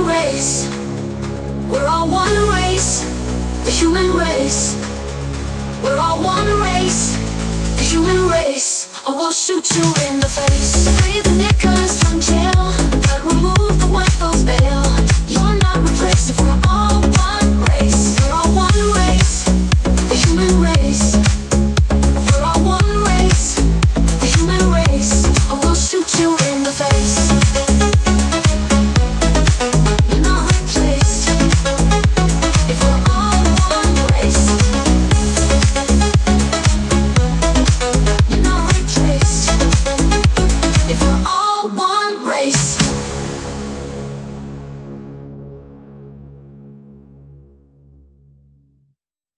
race. We're all one race, the human race. We're all one race, the human race. I will shoot you in the face. Free the knickers from jail, but remove the white folks' bail.